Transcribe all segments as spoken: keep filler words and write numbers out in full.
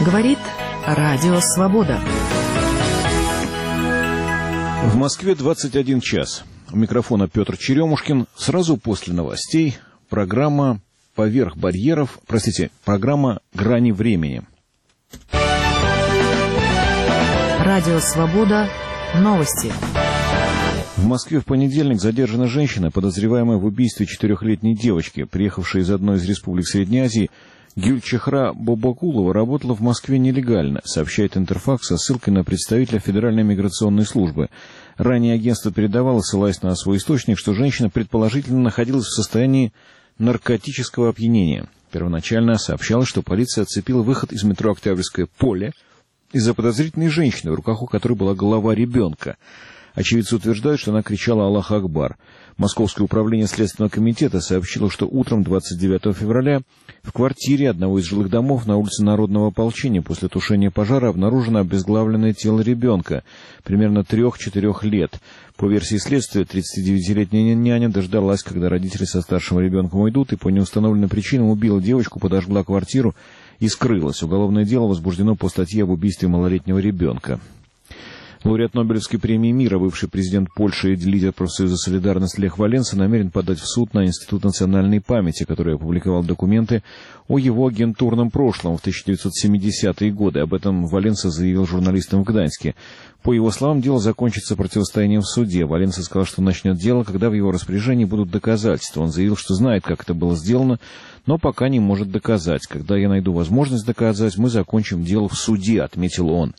Говорит Радио Свобода. В Москве двадцать один час. У микрофона Петр Черемушкин. Сразу после новостей программа «Поверх барьеров», простите, программа «Грани времени». Радио Свобода. Новости. В Москве в понедельник задержана женщина, подозреваемая в убийстве четырехлетней девочки. Приехавшая из одной из республик Средней Азии, Гюльчехра Бобакулова работала в Москве нелегально, сообщает Интерфакс со ссылкой на представителя Федеральной миграционной службы. Ранее агентство передавало, ссылаясь на свой источник, что женщина предположительно находилась в состоянии наркотического опьянения. Первоначально сообщалось, что полиция отцепила выход из метро «Октябрьское поле» из-за подозрительной женщины, в руках у которой была голова ребенка. Очевидцы утверждают, что она кричала «Аллах Акбар». Московское управление Следственного комитета сообщило, что утром двадцать девятого февраля в квартире одного из жилых домов на улице Народного ополчения после тушения пожара обнаружено обезглавленное тело ребенка, примерно трех-четырех лет. По версии следствия, тридцатидевятилетняя няня дождалась, когда родители со старшим ребенком уйдут, и по неустановленным причинам убила девочку, подожгла квартиру и скрылась. Уголовное дело возбуждено по статье об убийстве малолетнего ребенка. Лауреат Нобелевской премии мира, бывший президент Польши и лидер профсоюза «Солидарность» Лех Валенса намерен подать в суд на Институт национальной памяти, который опубликовал документы о его агентурном прошлом в тысяча девятьсот семидесятые годы. Об этом Валенса заявил журналистам в Гданьске. По его словам, дело закончится противостоянием в суде. Валенса сказал, что начнет дело, когда в его распоряжении будут доказательства. Он заявил, что знает, как это было сделано, но пока не может доказать. Когда я найду возможность доказать, мы закончим дело в суде, отметил он.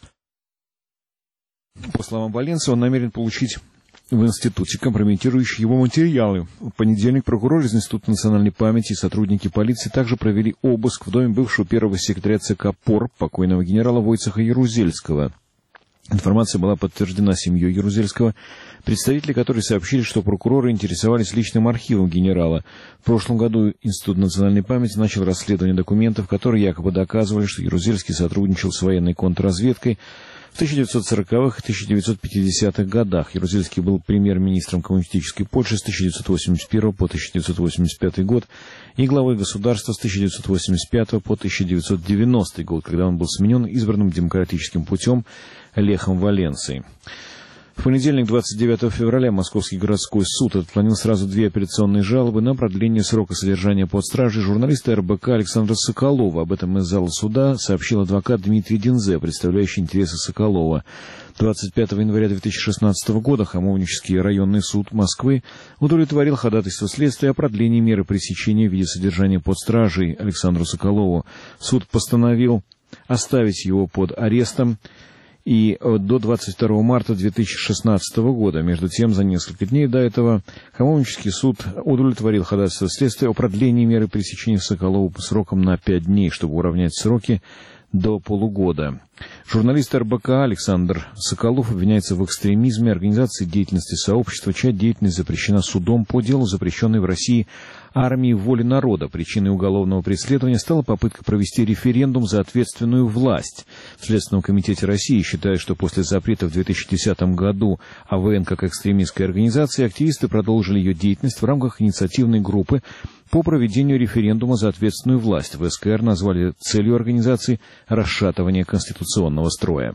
По словам Валенса, он намерен получить в институте компрометирующие его материалы. В понедельник прокурор из Института национальной памяти и сотрудники полиции также провели обыск в доме бывшего первого секретаря ЦК ПОР, покойного генерала Войцеха Ярузельского. Информация была подтверждена семьей Ярузельского, представители которой сообщили, что прокуроры интересовались личным архивом генерала. В прошлом году Институт национальной памяти начал расследование документов, которые якобы доказывали, что Ярузельский сотрудничал с военной контрразведкой в тысяча девятьсот сороковых и тысяча девятьсот пятидесятых годах. Ярузельский был премьер-министром коммунистической Польши с тысяча девятьсот восемьдесят первого по тысяча девятьсот восемьдесят пятый год и главой государства с тысяча девятьсот восемьдесят пятого по тысяча девятьсот девяностый год, когда он был сменен избранным демократическим путем Лехом Валенсой. В понедельник, двадцать девятого февраля, Московский городской суд отклонил сразу две апелляционные жалобы на продление срока содержания под стражей журналиста эр бэ ка Александра Соколова. Об этом из зала суда сообщил адвокат Дмитрий Динзе, представляющий интересы Соколова. двадцать пятого января две тысячи шестнадцатого года Хамовнический районный суд Москвы удовлетворил ходатайство следствия о продлении меры пресечения в виде содержания под стражей Александру Соколову. Суд постановил оставить его под арестом и до двадцать второго марта две тысячи шестнадцатого года. Между тем, за несколько дней до этого Хамовнический суд удовлетворил ходатайство следствия о продлении меры пресечения Соколову по срокам на пять дней, чтобы уравнять сроки до полугода. Журналист эр бэ ка Александр Соколов обвиняется в экстремизме, организации деятельности сообщества, чья деятельность запрещена судом по делу, запрещенной в России армии воли народа. Причиной уголовного преследования стала попытка провести референдум за ответственную власть. В Следственном комитете России считают, что после запрета в две тысячи десятом году а вэ эн как экстремистской организации, активисты продолжили ее деятельность в рамках инициативной группы по проведению референдума за ответственную власть. В эс ка эр назвали целью организации расшатывание конституционного строя.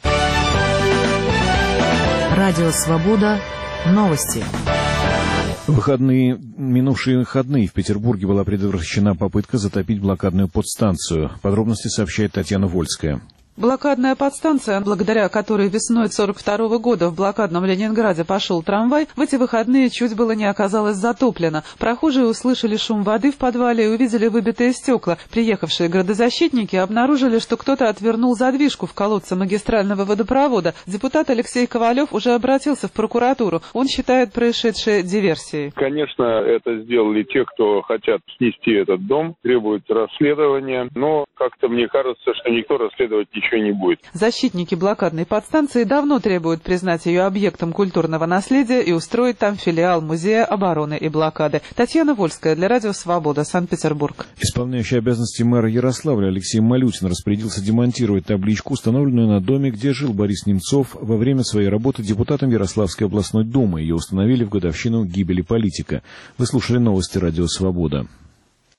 Радио Свобода. Новости. В выходные, минувшие выходные в Петербурге была предотвращена попытка затопить блокадную подстанцию. Подробности сообщает Татьяна Вольская. Блокадная подстанция, благодаря которой весной сорок второго года в блокадном Ленинграде пошел трамвай, в эти выходные чуть было не оказалась затоплена. Прохожие услышали шум воды в подвале и увидели выбитые стекла. Приехавшие градозащитники обнаружили, что кто-то отвернул задвижку в колодце магистрального водопровода. Депутат Алексей Ковалев уже обратился в прокуратуру. Он считает происшедшее диверсией. Конечно, это сделали те, кто хотят снести этот дом, требуют расследования, но как-то мне кажется, что никто расследовать ничего не будет. Защитники блокадной подстанции давно требуют признать ее объектом культурного наследия и устроить там филиал Музея обороны и блокады. Татьяна Вольская для Радио Свобода, Санкт-Петербург. Исполняющий обязанности мэра Ярославля Алексей Малютин распорядился демонтировать табличку, установленную на доме, где жил Борис Немцов во время своей работы депутатом Ярославской областной думы. Ее установили в годовщину гибели политика. Вы слушали новости Радио Свобода.